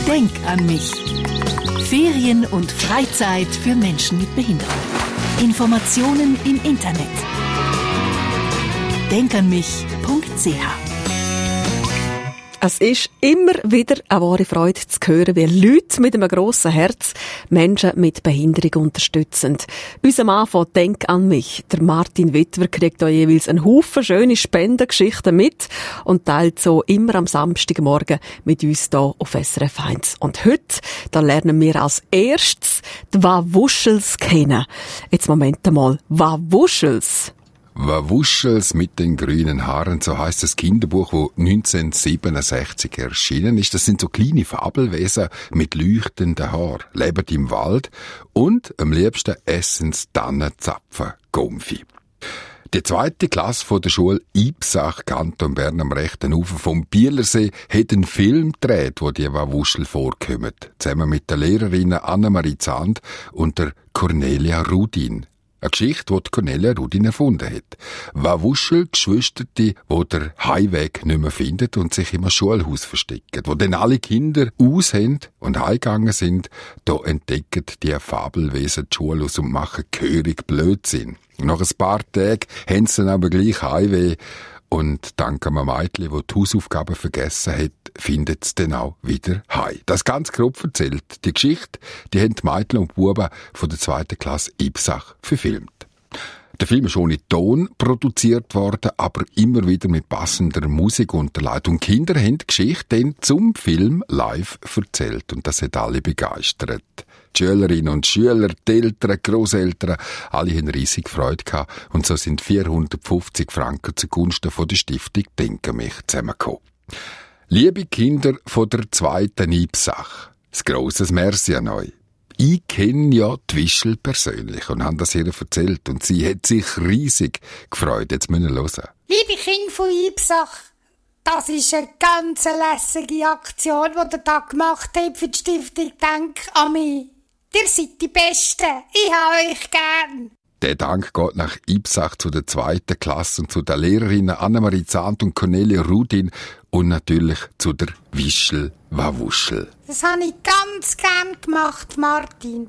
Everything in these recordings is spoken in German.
Denk an mich. Ferien und Freizeit für Menschen mit Behinderung. Informationen im Internet. denkanmich.ch. Es ist immer wieder eine wahre Freude zu hören, wie Leute mit einem grossen Herz Menschen mit Behinderung unterstützen. Unser Mann von Denk an mich, der Martin Wittwer, kriegt da jeweils einen Haufen schöne Spendengeschichten mit und teilt so immer am Samstagmorgen mit uns hier auf SRF 1. Und heute, da lernen wir als erstes die Wawuschels kennen. Jetzt Moment einmal, Wawuschels. Wawuschels mit den grünen Haaren, so heisst das Kinderbuch, das 1967 erschienen ist. Das sind so kleine Fabelwesen mit leuchtenden Haaren, leben im Wald und am liebsten essen sie Tannenzapfen, Gumpfi. Die 2. Klasse von der Schule Ipsach, Kanton Bern am rechten Ufer vom Bielersee, hat einen Film gedreht, wo die Wawuschel vorkommen. Zusammen mit der Lehrerin Annemarie Zand und der Cornelia Rudin. Eine Geschichte, die Cornelia Rudin erfunden hat. Wawuschel, Geschwister, die der Heimweg nicht mehr finden und sich im Schulhaus verstecken. Wo dann alle Kinder aus haben und heimgegangen sind, da entdecken die Fabelwesen die Schule aus und machen gehörig Blödsinn. Nach ein paar Tagen haben sie dann aber gleich Heimweh. Und dank einem Mädchen, das die Hausaufgaben vergessen hat, findet es dann auch wieder heim. Das ganz grob erzählt. Die Geschichte, die haben die Mädchen und Buben von der 2. Klasse Ipsach verfilmt. Der Film ist ohne Ton produziert worden, aber immer wieder mit passender Musik unterlegt. Und Kinder haben die Geschichte dann zum Film live erzählt. Und das hat alle begeistert. Die Schülerinnen und Schüler, die Eltern, die Grosseltern, alle haben riesig Freude gehabt. Und so sind 450 Franken zugunsten von der Stiftung Denk an mich zusammengekommen. Liebe Kinder von der 2. Ipsach, ein grosses Merci an euch. Ich kenne ja die Wischel persönlich und habe das ihr erzählt. Und sie hat sich riesig gefreut. Jetzt müssen wir hören. Liebe Kinder von Ipsach, das ist eine ganz lässige Aktion, die ihr da gemacht habt für die Stiftung Denk an mich. Ihr seid die Besten. Ich habe euch gern. Der Dank geht nach Ipsach zu der 2. Klasse und zu den Lehrerinnen Annemarie Zahnt und Cornelia Rudin und natürlich zu der Wischel Wawuschel. Das habe ich ganz gern gemacht, Martin.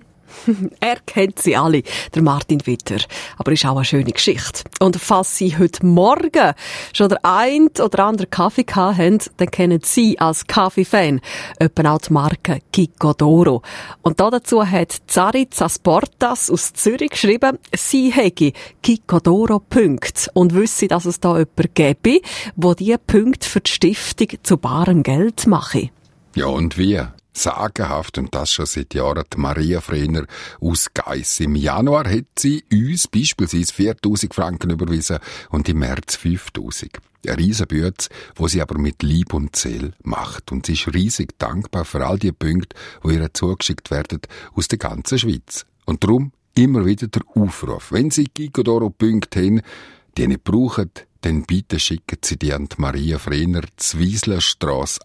Er kennt sie alle, der Martin Wittwer. Aber ist auch eine schöne Geschichte. Und falls Sie heute Morgen schon der ein oder andere Kaffee gehabt haben, dann kennen Sie als Kaffee-Fan etwa auch die Marke Kiko Doro. Und dazu hat Zaritza Sportas aus Zürich geschrieben, sie hätte Kiko Doro Punkte und wüsste, dass es da jemanden gäbe, der diese Punkte für die Stiftung zu barem Geld mache. Ja, und wie? Sagenhaft, und das schon seit Jahren, die Maria Frehner aus Geiss. Im Januar hat sie uns beispielsweise 4'000 Franken überwiesen und im März 5'000. Eine Riesenbüte, wo sie aber mit Lieb und Seele macht. Und sie ist riesig dankbar für all die Punkte, die ihr zugeschickt werden aus der ganzen Schweiz. Und darum immer wieder der Aufruf. Wenn Sie Kiko Doro Punkte haben, die nicht brauchen, dann bitte schicken Sie die an die Maria Frehner, Zwieslerstrasse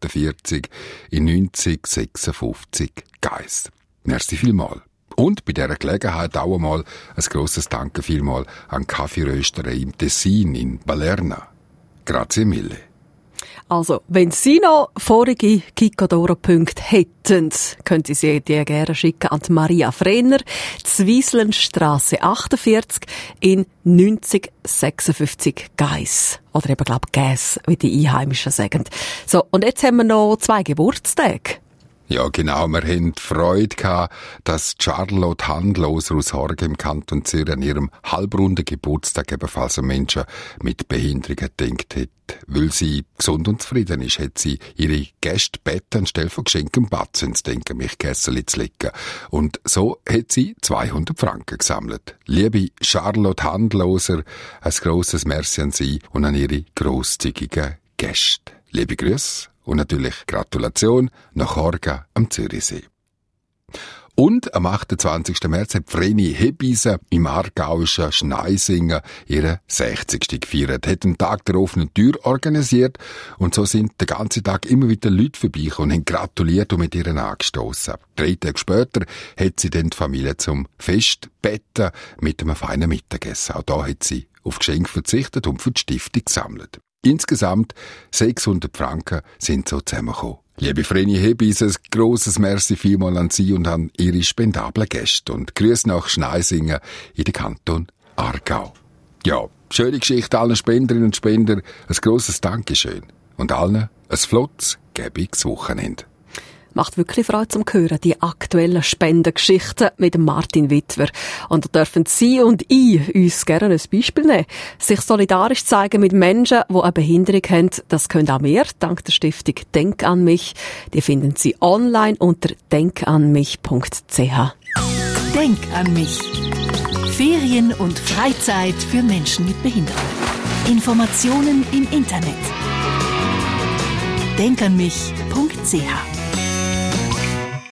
48 in 9056 Geiss. Merci vielmal. Und bei dieser Gelegenheit auch einmal ein grosses Danke vielmal an Kaffeerösterei im Tessin in Balerna. Grazie mille. Also, wenn Sie noch vorige Kiko Doro Punkte hätten, könnten Sie die gerne schicken an die Maria Frehner, Zwieslenstrasse 48 in 9056 Geiss. Oder eben, Gäs, wie die Einheimischen sagen. So, und jetzt haben wir noch 2 Geburtstage. Ja, genau. Wir haben die Freude gehabt, dass Charlotte Handloser aus Horgen im Kanton Zürich an ihrem halbrunden Geburtstag ebenfalls an Menschen mit Behinderung gedacht hat. Weil sie gesund und zufrieden ist, hat sie ihre Gäste gebeten, anstelle von Geschenken Batzen ins Denk an mich Kessel zu legen. Und so hat sie 200 Franken gesammelt. Liebe Charlotte Handloser, ein grosses Merci an Sie und an Ihre grosszügigen Gäste. Liebe Grüße. Und natürlich Gratulation nach Horgen am Zürichsee. Und am 28. März hat Vreni Hebiese im aargauischen Schneisingen ihre 60. gefeiert, hat einen Tag der offenen Tür organisiert und so sind den ganzen Tag immer wieder Leute vorbeigekommen und haben gratuliert und mit ihr angestossen. 3 Tage später hat sie dann die Familie zum Festbetten mit einem feinen Mittagessen. Auch da hat sie auf Geschenke verzichtet und für die Stiftung gesammelt. Insgesamt 600 Franken sind so zusammengekommen. Liebe Vreni Hebis, ein grosses Merci vielmal an Sie und an Ihre spendablen Gäste. Und Grüße nach Schneisingen in den Kanton Aargau. Ja, schöne Geschichte allen Spenderinnen und Spender. Ein grosses Dankeschön. Und allen ein flottes, gäbiges Wochenende. Macht wirklich Freude zum Hören, die aktuellen Spendengeschichten mit Martin Wittwer. Und da dürfen Sie und ich uns gerne ein Beispiel nehmen. Sich solidarisch zeigen mit Menschen, die eine Behinderung haben, das können auch wir, dank der Stiftung Denk an mich. Die finden Sie online unter denkanmich.ch. Denk an mich. Ferien und Freizeit für Menschen mit Behinderung. Informationen im Internet. denkanmich.ch